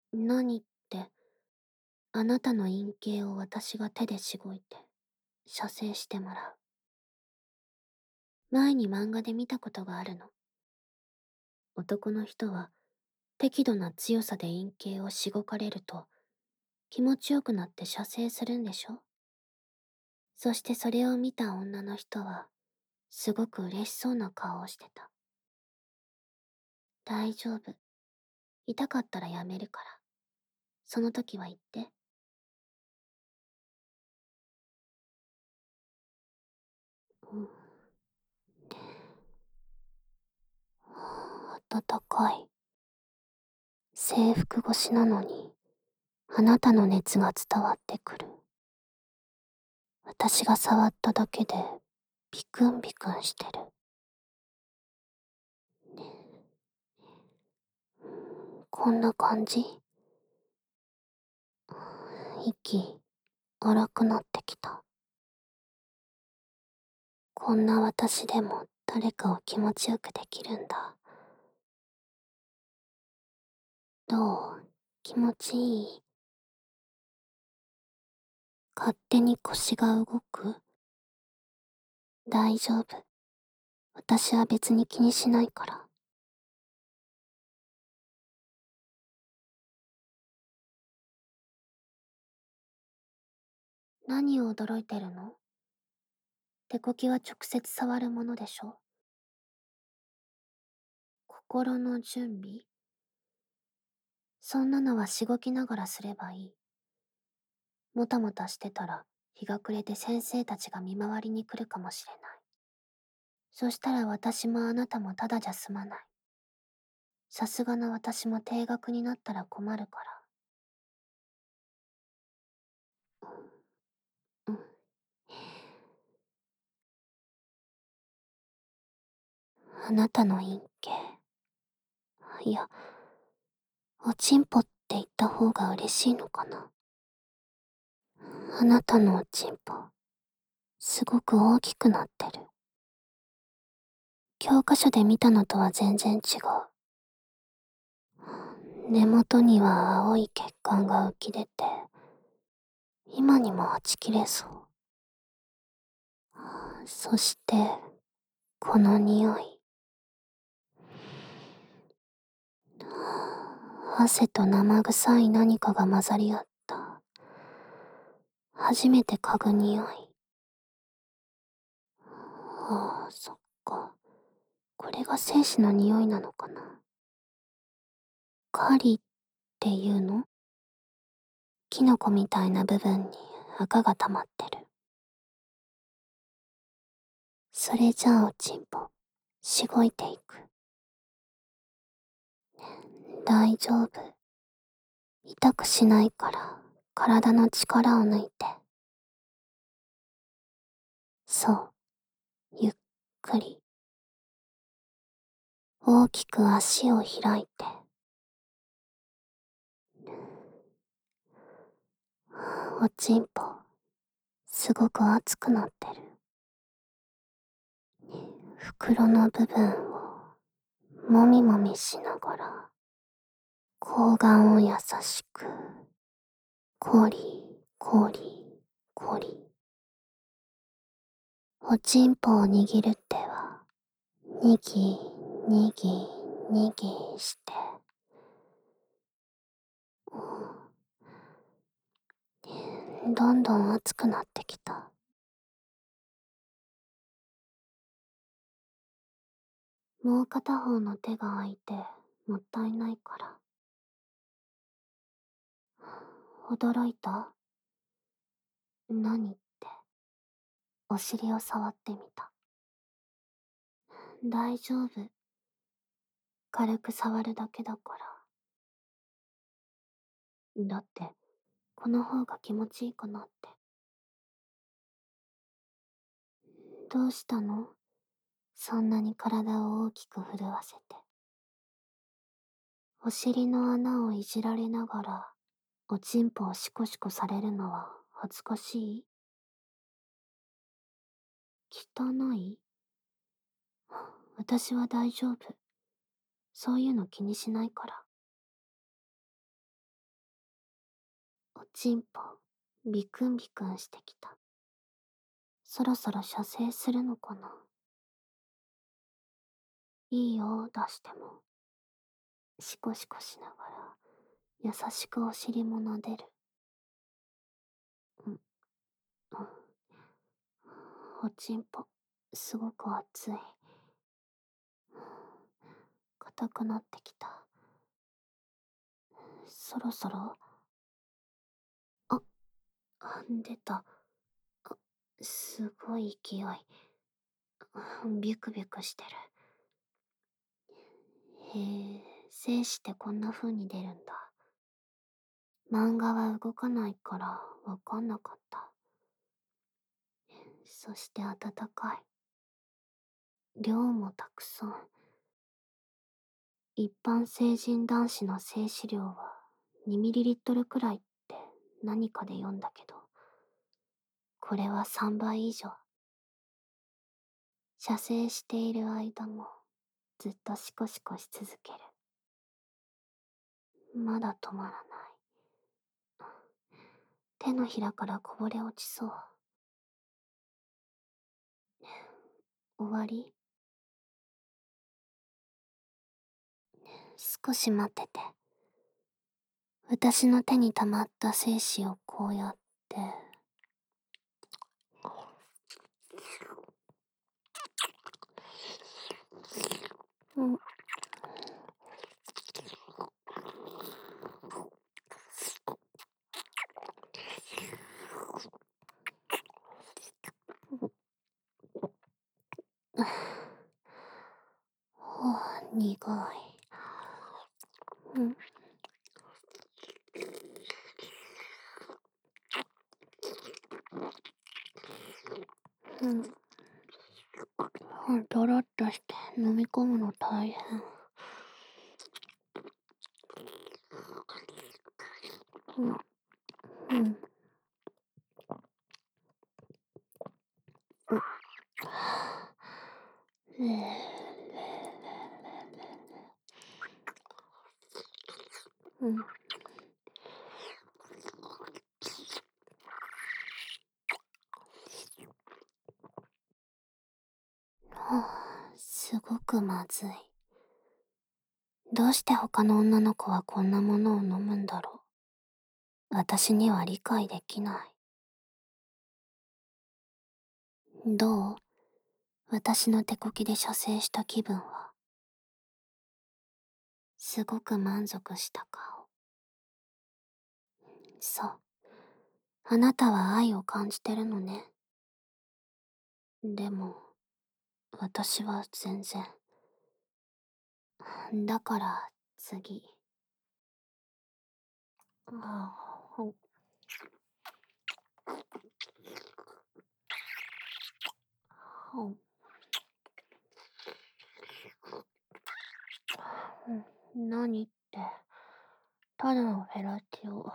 何って、あなたの陰茎を私が手でしごいて、射精してもらう。前に漫画で見たことがあるの。男の人は適度な強さで陰茎をしごかれると気持ちよくなって射精するんでしょ。そしてそれを見た女の人はすごく嬉しそうな顔をしてた。大丈夫。痛かったらやめるから。その時は言って。うん。暖かい。制服越しなのに、あなたの熱が伝わってくる。私が触っただけで、ビクンビクンしてる。こんな感じ？息、荒くなってきた。こんな私でも誰かを気持ちよくできるんだ。どう？気持ちいい？勝手に腰が動く？大丈夫。私は別に気にしないから。何を驚いてるの？手こきは直接触るものでしょ？心の準備？そんなのはしごきながらすればいい。もたもたしてたら日が暮れて先生たちが見回りに来るかもしれない。そしたら私もあなたもただじゃ済まない。さすがの私も定額になったら困るから。うん。あなたの陰茎。いや、おちんぽって言った方が嬉しいのかな。あなたのおちんぽ、すごく大きくなってる。教科書で見たのとは全然違う。根元には青い血管が浮き出て、今にもはち切れそう。そして、この匂い。汗と生臭い何かが混ざり合った。初めて嗅ぐ匂い。ああ、そっか。これが精子の匂いなのかな。カリっていうの？キノコみたいな部分に赤が溜まってる。それじゃあおちんぽ、しごいていく。大丈夫。痛くしないから、体の力を抜いて。そう、ゆっくり。大きく足を開いて。おちんぽ、すごく熱くなってる。袋の部分をもみもみしながら、睾丸を優しく、コリコリコリ。おちんぽを握る手は、にぎにぎにぎして、どんどん熱くなってきた。もう片方の手が空いてもったいないから。驚いた？何って。お尻を触ってみた。大丈夫。軽く触るだけだから。だって、この方が気持ちいいかなって。どうしたの？そんなに体を大きく震わせて。お尻の穴をいじられながら、おちんぽをシコシコされるのは恥ずかしい？汚い？私は大丈夫。そういうの気にしないから。 ちんぽ、ビクンビクンしてきた。そろそろ射精するのかな。いいよ、出しても。シコシコしながら、優しくお尻も撫でる。うん、うん。おちんぽ、すごく熱い。硬くなってきた。そろそろ、あ、出た。あ、すごい勢い。ビクビクしてる。へえ、精子ってこんな風に出るんだ。漫画は動かないからわかんなかった。そして暖かい。量もたくさん。一般成人男子の精子量は 2ml くらいって何かで読んだけど、これは3倍以上。射精している間もずっとシコシコし続ける。まだ止まらない。手のひらからこぼれ落ちそう。終わり？少し待ってて。私の手に溜まった精子をこうやって。うん。苦い。うん。うん。ドロッとして飲み込むの大変。うん。うん。れれれれうん。すごくまずい。どうして他の女の子はこんなものを飲むんだろう。私には理解できない。どう？私の手こきで射精した気分は。すごく満足した顔。そう。あなたは愛を感じてるのね。でも、私は全然。だから、次。ほほ何って、ただのフェラチオ。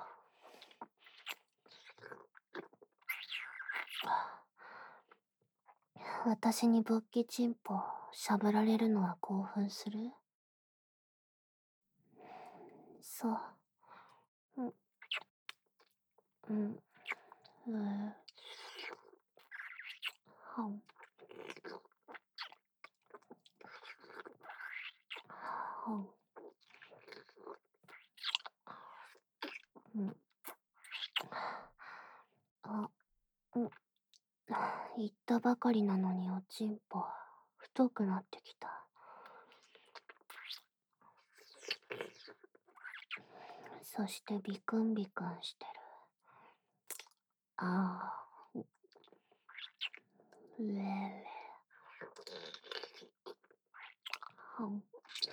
私に勃起チンポしゃぶられるのは興奮する？そう。うん、うん、はん、はん、うん。あ、うん。言ったばかりなのにおちんぽ、太くなってきた。そしてビクンビクンしてる。ああ、うれれ。はん。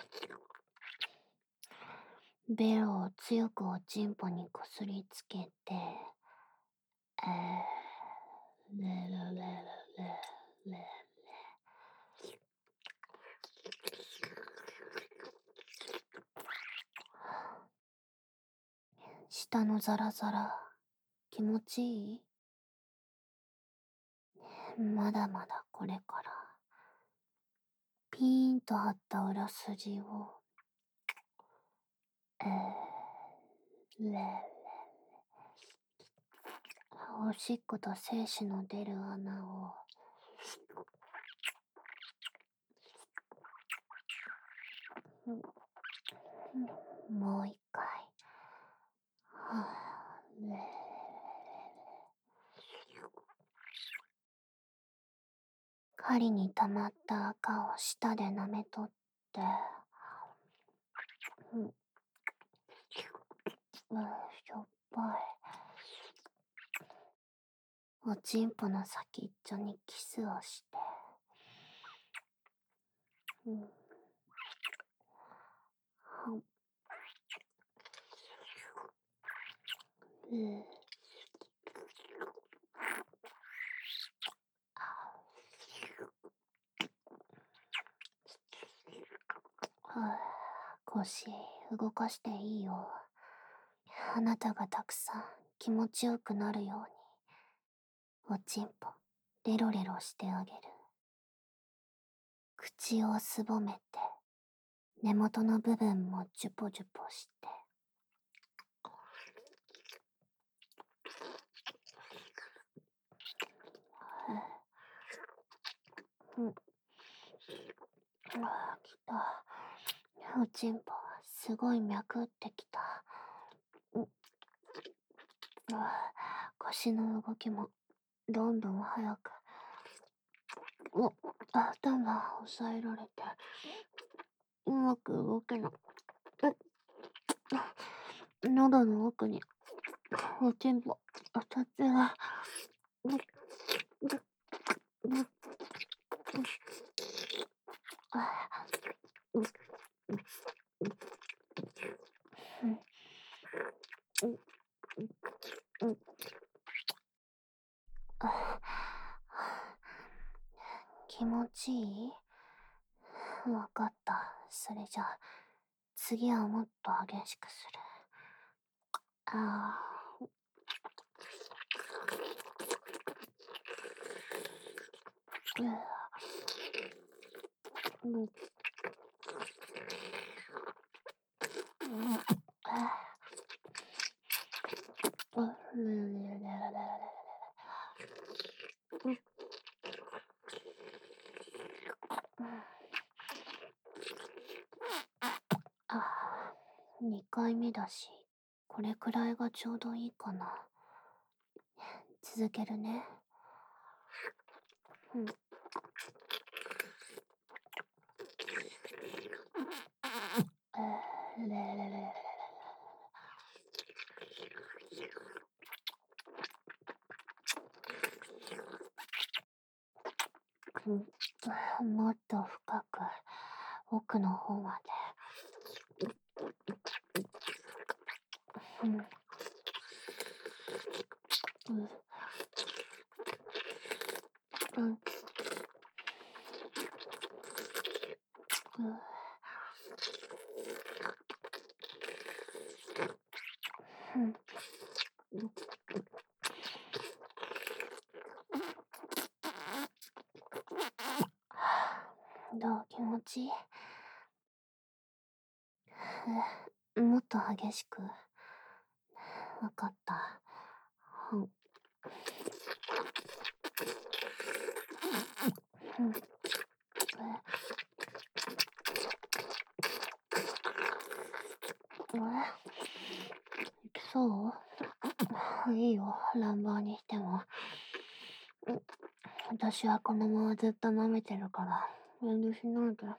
ベロを強くおちんぽにこすりつけて、レレレレレレ。下のザラザラ、気持ちいい？まだまだこれから。ピーンと張った裏筋を、レレ。 おしっこと精子の出る穴を、もう一回。はぁ、針に溜まった赤を舌で舐めとって、うん、しょっぱい。おちんぽの先っちょにキスをして、うん、はん、うん、はぁ、腰動かしていいよ。あなたがたくさん気持ちよくなるように、おちんぽ、レロレロしてあげる。口をすぼめて、根元の部分もジュポジュポして。うん。ああ、来た。おちんぽ、すごい脈打ってきた。うん。腰の動きも、どんどん早く。頭押さえられて、うまく動けない。喉の奥に、おちんぽ、二つが、うううあううううあ気持ちいい？わかった。それじゃあ、次はもっと激しくする。ああ、うん、2回目だし、これくらいがちょうどいいかな。続けるね。うん。もっと深く、奥の方まで。うん。うん。うん。うん。うん。どう？気持ちいい？もっと激しく。わかった。うん。うん。いきそう？いいよ、乱暴にしても。私はこのままずっと舐めてるから、遠慮しないで。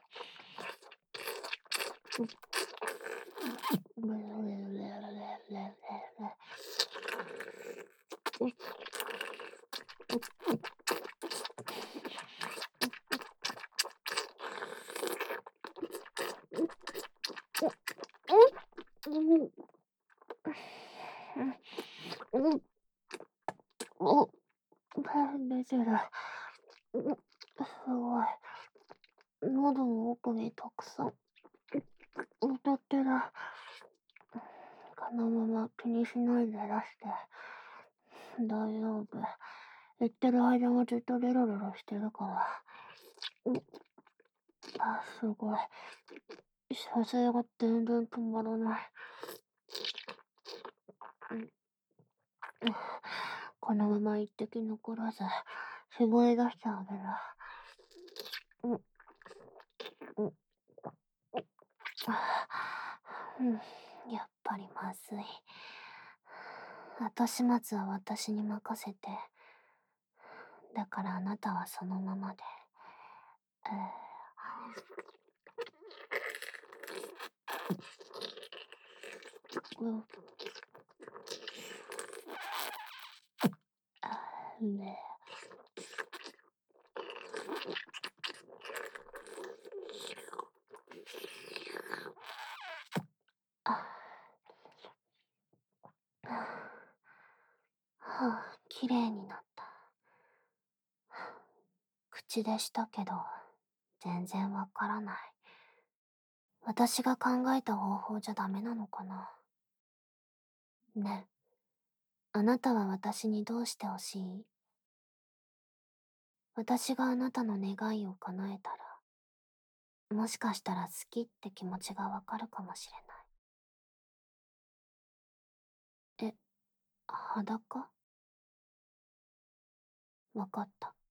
出てる。すごい。喉の奥にたくさん歌ってる。このまま気にしないで出して。大丈夫。言ってる間もずっとレロレロしてるから。すごい。射精が全然止まらない。 このまま一滴残らず、絞り出してあげる。うん、うん、うん、やっぱりまずい。後始末は私に任せて。だからあなたはそのままで。うん、ねはあ、綺麗になった。口でしたけど、全然わからない。私が考えた方法じゃダメなのかな。ね。あなたは私にどうしてほしい？私があなたの願いを叶えたら、もしかしたら好きって気持ちがわかるかもしれない。え、裸？わかった。